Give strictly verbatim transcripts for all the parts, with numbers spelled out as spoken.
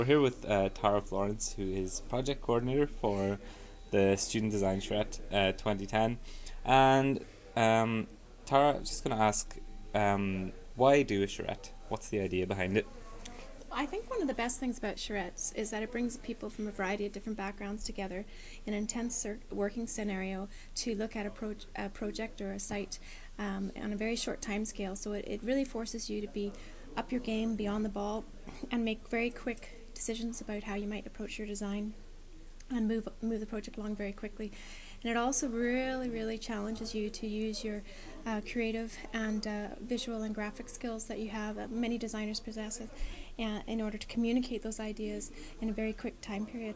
We're here with uh, Tara Florence, who is project coordinator for the Student Design Charrette uh, twenty ten. And um, Tara, I'm just going to ask, um, why do a charrette? What's the idea behind it? I think one of the best things about charrettes is that it brings people from a variety of different backgrounds together in an intense working scenario to look at a, pro a project or a site um, on a very short time scale. So it, it really forces you to be up your game, be on the ball, and make very quick decisions about how you might approach your design and move move the project along very quickly. And it also really, really challenges you to use your uh, creative and uh, visual and graphic skills that you have, that many designers possess, uh, in order to communicate those ideas in a very quick time period.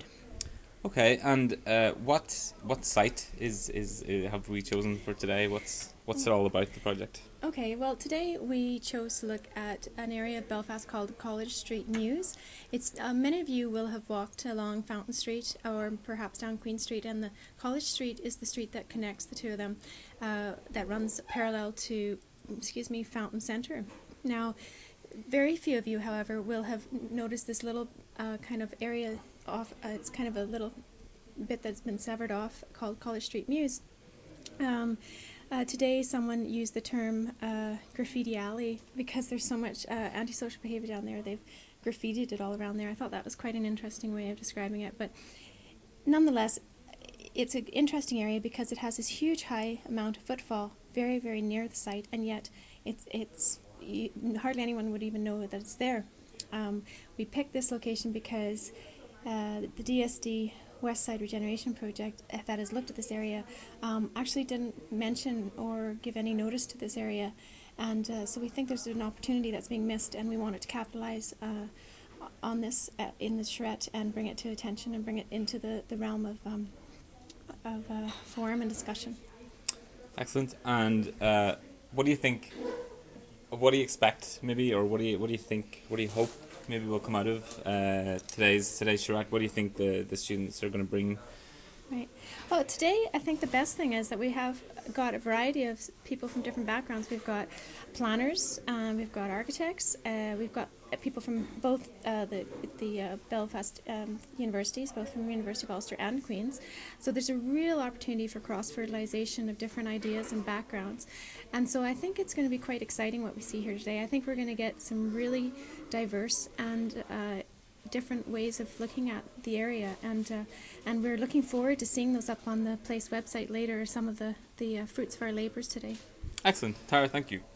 Okay, and uh, what what site is is uh, have we chosen for today? What's what's it all about, the project? Okay, well today we chose to look at an area of Belfast called College Street Mews. It's uh, many of you will have walked along Fountain Street or perhaps down Queen Street, and the College Street is the street that connects the two of them, uh, that runs parallel to, excuse me, Fountain Centre. Now, very few of you, however, will have noticed this little uh, kind of area off. Uh, it's kind of a little bit that's been severed off called College Street Mews. Um, uh, today someone used the term uh, graffiti alley because there's so much uh, antisocial behavior down there. They've graffitied it all around there. I thought that was quite an interesting way of describing it, but nonetheless it's an interesting area because it has this huge high amount of footfall very, very near the site, and yet it's, it's you, hardly anyone would even know that it's there. Um, we picked this location because uh, the D S D West Side Regeneration Project uh, that has looked at this area um, actually didn't mention or give any notice to this area, and uh, so we think there's an opportunity that's being missed, and we wanted to capitalize uh, on this uh, in the charrette and bring it to attention and bring it into the, the realm of, um, of uh, forum and discussion. Excellent. And uh, what do you think? What do you expect, maybe, or what do you what do you think? What do you hope maybe will come out of uh, today's today's charrette? What do you think the the students are going to bring? Right. Well, today I think the best thing is that we have got a variety of people from different backgrounds. We've got planners, um, we've got architects, uh, we've got people from both uh, the the uh, Belfast um, universities, both from University of Ulster and Queen's. So there's a real opportunity for cross-fertilization of different ideas and backgrounds. And so I think it's going to be quite exciting what we see here today. I think we're going to get some really diverse and uh, different ways of looking at the area, and uh, and we're looking forward to seeing those up on the place website later, some of the, the uh, fruits of our labours today. Excellent. Tara, thank you.